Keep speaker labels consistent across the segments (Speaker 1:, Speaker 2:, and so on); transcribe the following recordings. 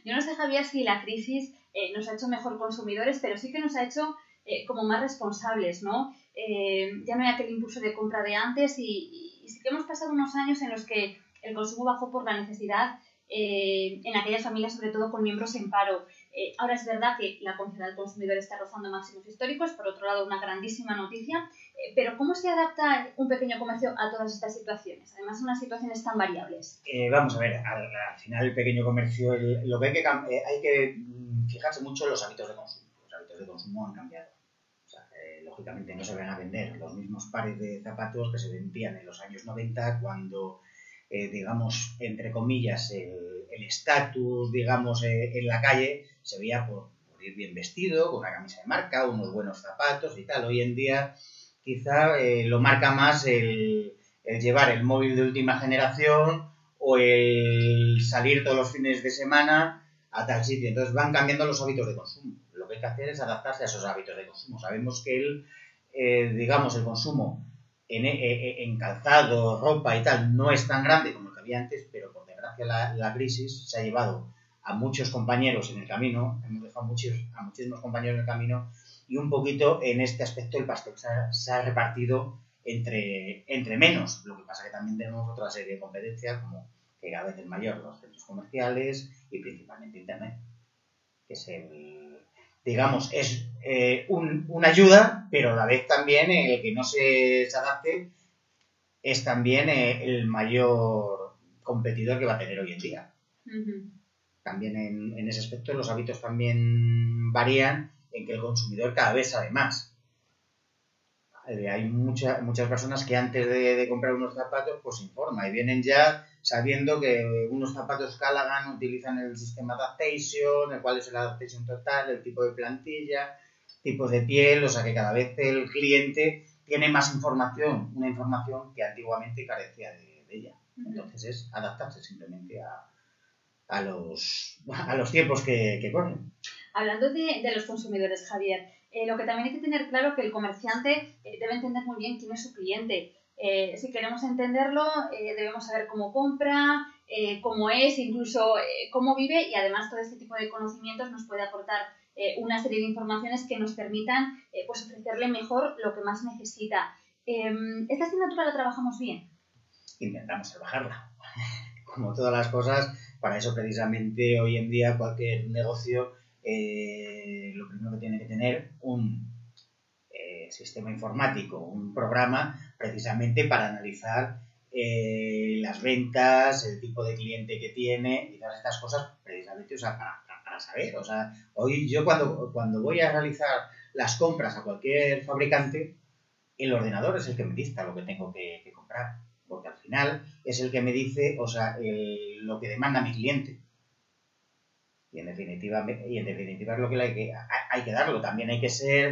Speaker 1: Yo no sé, Javier, si la crisis nos ha hecho mejor consumidores, pero sí que nos ha hecho como más responsables, ¿no? Ya no hay aquel impulso de compra de antes y sí que hemos pasado unos años en los que el consumo bajó por la necesidad en aquellas familias, sobre todo con miembros en paro. Ahora es verdad que la confianza del consumidor está rozando máximos históricos, por otro lado una grandísima noticia, pero ¿cómo se adapta un pequeño comercio a todas estas situaciones? Además, unas situaciones tan variables.
Speaker 2: Vamos a ver, al final el pequeño comercio, lo que hay que fijarse mucho en los hábitos de consumo. Los hábitos de consumo han cambiado. O sea, lógicamente no se van a vender los mismos pares de zapatos que se vendían en los años 90 cuando, digamos, entre comillas, el estatus, digamos, en la calle se veía por ir bien vestido, con una camisa de marca, unos buenos zapatos y tal. Hoy en día quizá lo marca más el llevar el móvil de última generación o el salir todos los fines de semana a tal sitio. Entonces van cambiando los hábitos de consumo. Lo que hay que hacer es adaptarse a esos hábitos de consumo. Sabemos que digamos, el consumo en calzado, ropa y tal no es tan grande como el que había antes, pero por desgracia la crisis se ha llevado a muchos compañeros en el camino, hemos dejado a muchísimos compañeros en el camino, y un poquito en este aspecto el pastel se ha repartido entre menos. Lo que pasa que también tenemos otra serie de competencias, como que cada vez es mayor, los centros comerciales y principalmente Internet, que es digamos, es una ayuda, pero a la vez también el que no se adapte es también el mayor competidor que va a tener hoy en día.
Speaker 1: Uh-huh.
Speaker 2: También en ese aspecto los hábitos también varían en que el consumidor cada vez sabe más. Hay muchas personas que antes de comprar unos zapatos pues se informan y vienen ya sabiendo que unos zapatos Callaghan utilizan el sistema Adaptation, cuál es el Adaptation total, el tipo de plantilla, tipos de piel, o sea que cada vez el cliente tiene más información, una información que antiguamente carecía de ella. Entonces es adaptarse simplemente a los tiempos que corren.
Speaker 1: Hablando de los consumidores, Javier, lo que también hay que tener claro es que el comerciante debe entender muy bien quién es su cliente. Si queremos entenderlo, debemos saber cómo compra, cómo es, incluso cómo vive, y además todo este tipo de conocimientos nos puede aportar una serie de informaciones que nos permitan pues ofrecerle mejor lo que más necesita. ¿Esta asignatura la trabajamos bien?
Speaker 2: Intentamos trabajarla. Como todas las cosas, para eso precisamente hoy en día cualquier negocio lo primero que tiene que tener un sistema informático, un programa precisamente para analizar las ventas, el tipo de cliente que tiene y todas estas cosas precisamente, o sea, para saber. O sea, hoy yo cuando voy a realizar las compras a cualquier fabricante, el ordenador es el que me dicta lo que tengo que comprar, porque al final es el que me dice, o sea, lo que demanda mi cliente. Y en definitiva es lo que hay que darlo. También hay que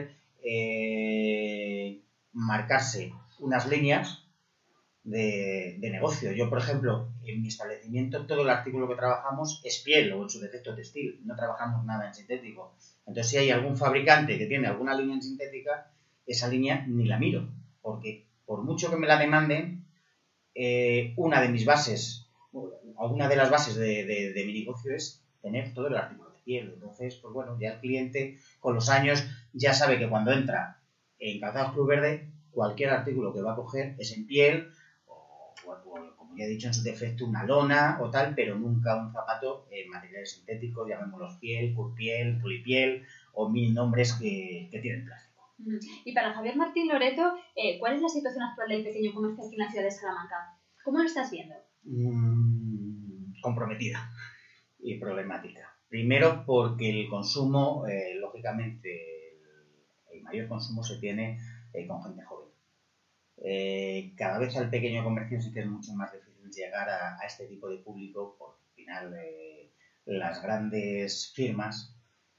Speaker 2: marcarse unas líneas de negocio. Yo, por ejemplo, en mi establecimiento todo el artículo que trabajamos es piel o en su defecto textil. No trabajamos nada en sintético. Entonces, si hay algún fabricante que tiene alguna línea en sintética, esa línea ni la miro. Porque por mucho que me la demanden, una de mis bases, alguna de las bases de mi negocio es tener todo el artículo de piel. Entonces, pues bueno, ya el cliente con los años ya sabe que cuando entra en Calzados Club Verde, cualquier artículo que va a coger es en piel o como ya he dicho, en su defecto una lona o tal, pero nunca un zapato en materiales sintéticos, llamémoslos piel, curpiel, polipiel o mil nombres que tienen plástico.
Speaker 1: Y para Javier Martín Loreto, ¿cuál es la situación actual del pequeño comercio aquí en la ciudad de Salamanca? ¿Cómo lo estás viendo?
Speaker 2: Comprometida y problemática. Primero porque el consumo, lógicamente, el mayor consumo se tiene con gente joven. Cada vez al pequeño comercio sí que es mucho más difícil llegar a este tipo de público, porque al final las grandes firmas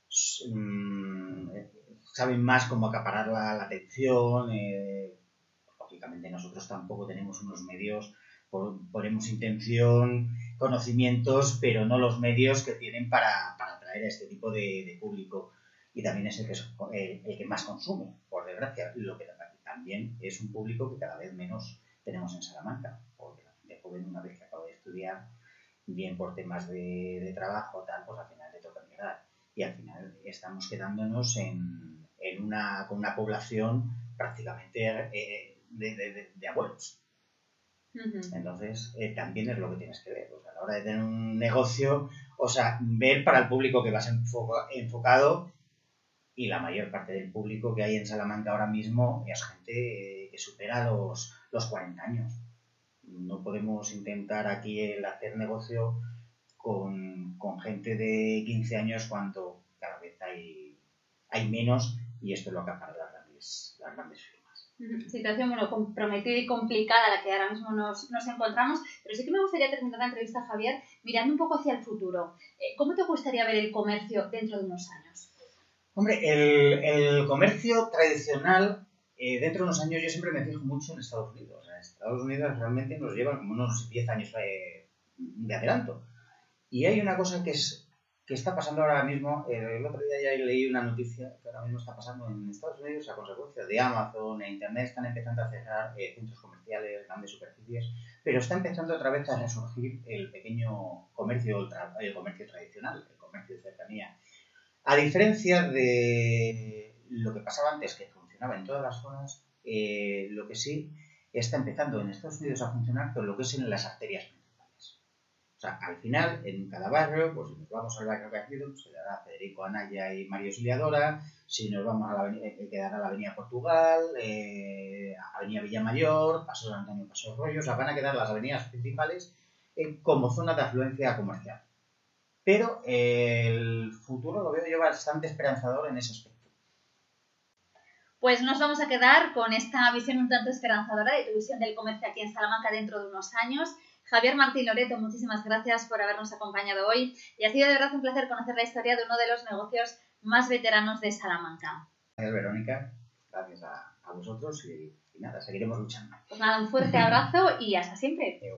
Speaker 2: saben más cómo acaparar la atención. Lógicamente nosotros tampoco tenemos unos medios, ponemos intención, conocimientos, pero no los medios que tienen para atraer a este tipo de público. Y también es el que más consume, por desgracia. Lo que también es un público que cada vez menos tenemos en Salamanca, porque la gente joven, una vez que acaba de estudiar, bien por temas de trabajo, tal, pues al final quedar. Y al final estamos quedándonos con una población prácticamente de abuelos. Entonces, también es lo que tienes que ver. O sea, a la hora de tener un negocio, o sea, ver para el público que vas enfocado, y la mayor parte del público que hay en Salamanca ahora mismo es gente que supera los 40 años. No podemos intentar aquí el hacer negocio con gente de 15 años cuando cada vez hay menos, y esto es lo que acaparan las grandes firmas.
Speaker 1: Situación comprometida y complicada a la que ahora mismo nos encontramos, pero sí que me gustaría terminar la entrevista, Javier, mirando un poco hacia el futuro. ¿Cómo te gustaría ver el comercio dentro de unos años?
Speaker 2: Hombre, el comercio tradicional, dentro de unos años, yo siempre me fijo mucho en Estados Unidos. En Estados Unidos realmente nos llevan como unos 10 años de adelanto. Y hay una cosa que está pasando ahora mismo. El otro día ya leí una noticia que ahora mismo está pasando en Estados Unidos a consecuencia de Amazon e Internet. Están empezando a cerrar centros comerciales, grandes superficies, pero está empezando otra vez a resurgir el pequeño comercio, el comercio tradicional, el comercio de cercanía. A diferencia de lo que pasaba antes, que funcionaba en todas las zonas, lo que sí está empezando en Estados Unidos a funcionar con lo que es en las arterias principales. O sea, al final, en cada barrio, pues si nos vamos al barrio Cajido, se dará Federico Anaya y Mario Auxiliadora. Si nos vamos a la avenida, quedará la Avenida Portugal, Avenida Villamayor, Paso de Antonio, Paso Rollo. O sea, van a quedar las avenidas principales como zona de afluencia comercial. Pero el futuro lo veo yo bastante esperanzador en ese aspecto.
Speaker 1: Pues nos vamos a quedar con esta visión un tanto esperanzadora de tu visión del comercio aquí en Salamanca dentro de unos años. Javier Martín Loreto, muchísimas gracias por habernos acompañado hoy y ha sido de verdad un placer conocer la historia de uno de los negocios más veteranos de Salamanca.
Speaker 2: Gracias, Verónica. Gracias a vosotros y nada, seguiremos luchando.
Speaker 1: Pues nada, un fuerte abrazo y hasta siempre.